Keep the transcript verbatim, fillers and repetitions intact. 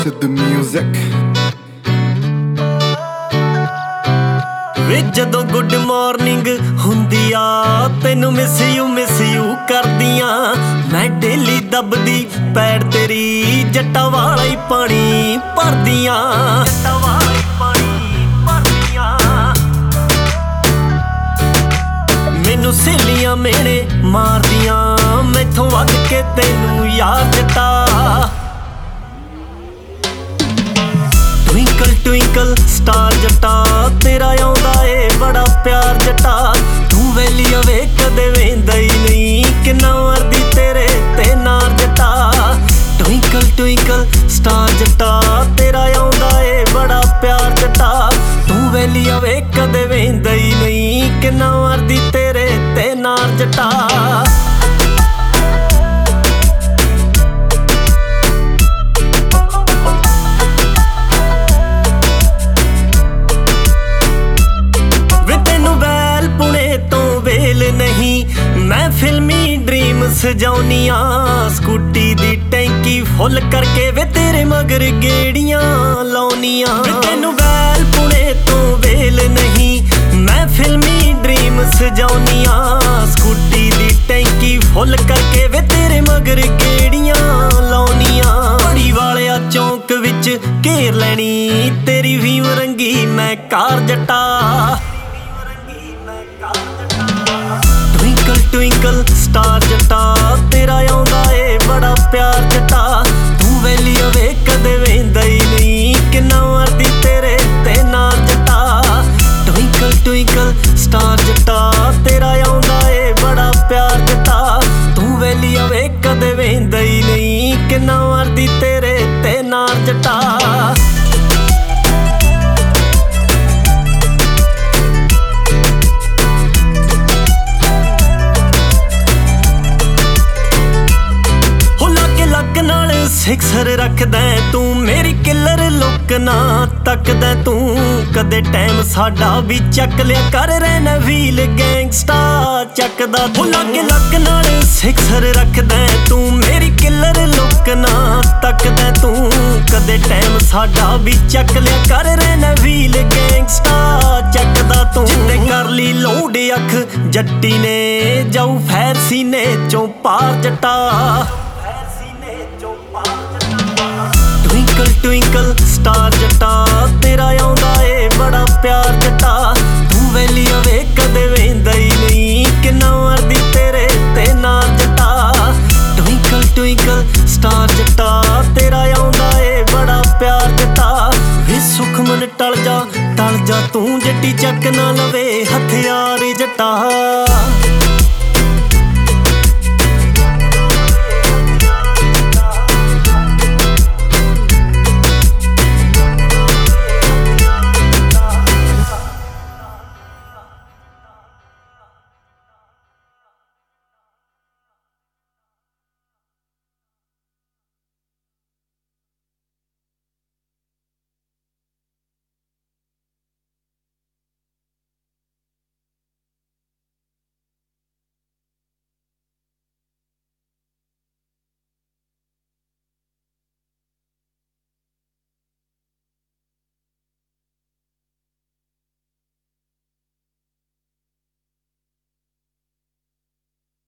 Rashid Music। ਵੇ ਜਦੋਂ good morning ਹੁੰਦੀ ਆ ਤੈਨੂੰ ਮਿਸ ਯੂ ਮਿਸ ਯੂ ਕਰਦੀਆਂ ਮੈਂ ਡੇਲੀ ਦੱਬਦੀ ਪੈੜ ਤੇਰੀ ਜੱਟਾਂ ਵਾਲਾ ਹੀ ਪਾਣੀ ਭਰਦੀਆਂ ਜੱਟਾਂ ਵਾਲਾ ਹੀ ਪਾਣੀ ਭਰਦੀਆਂ ਮੈਨੂੰ ਸਹੇਲੀਆਂ ਮੇਣੇ ਮਾਰਦੀਆਂ ਮੈਥੋਂ ਵੱਧ ਕੇ ਤੈਨੂੰ ਯਾਰ ਜੱਟਾ ਟਵਿੰਕਲ ਟਵਿੰਕਲ ਸਟਾਰ ਜੱਟਾ ਤੇਰਾ ਆਉਂਦਾ ਏ ਬੜਾ ਪਿਆਰ ਜੱਟਾ ਤੂੰ ਵੈਲੀਆ ਵੇ ਕਦੇ ਵੇਂਦਾ ਹੀ ਨਹੀਂ ਕਿੰਨਾ ਵਰਦੀ ਤੇਰੇ ਤੇ ਨਾਰ ਜੱਟਾ ਟਵਿੰਕਲ ਟਵਿੰਕਲ ਸਟਾਰ ਜੱਟਾ ਤੇਰਾ ਆਉਂਦਾ ਏ ਬੜਾ ਪਿਆਰ ਜੱਟਾ ਤੂੰ ਵੈਲੀਆ ਵੇ ਕਦੇ ਵੇਂਦਾ ਹੀ ਨਹੀਂ ਕਿੰਨਾ ਵਰਦੀ ਤੇਰੇ ਤੇ ਨਾਰ ਜੱਟਾ मैं फिल्मी ड्रीम सजाउनिया स्कूटी दी टैंकी फुल करके वे तेरे मगर गेड़ियां लाउनिया तेनू वैल पुणे तो वेल नहीं मैं फिल्मी ड्रीम सजाउनिया स्कूटी दी टैंकी फुल करके वे तेरे मगर गेड़ियां लाउनिया बड़ी वालिया चौंक विच घेर लैनी तेरी भीम रंगी मैं कार जट्टा ट्विंकल स्टार जट्टा तेरा आउंदा ए बड़ा प्यार जट्टा तू वैलिया वे कदे वेंदा ही नहीं किन्ना वरदी तेरे ते नार जट्टा ट्विंकल ट्विंकल स्टार जट्टा तेरा आउंदा ए बड़ा प्यार जट्टा तू वैलिया वे कदे वेंदा ही नहीं किन्ना वरदी तेरे ते नार जट्टा सिक्सर रखदा तू मेरी किलर लुक ना तकदा तू कदे टाइम साडा भी चक लिया कर रहना व्हील गैंगस्टा चकदा तू लागे लक नाल सिक्सर रखदा तू मेरी किलर लुक ना तकदा तू कदे टाइम साडा भी चक लिया कर रहना व्हील गैंगस्टा चकदा तू जिन्ने कर ली लोड अख जट्टी ने जाऊ फैर सीने चों पार जट्टा ट्विंकल ट्विंकल स्टार जट्टा तेरा आउंदा ए बड़ा प्यार जट्टा तू वैलिया वे कदे वेंदा ही नहीं किन्ना वरदी तेरे ते नार जट्टा ट्विंकल ट्विंकल स्टार जट्टा तेरा आउंदा ए बड़ा प्यार जट्टा वे सुखमन टल जा टल जा तू जट्टी चक ना लवे हथियार जट्टा।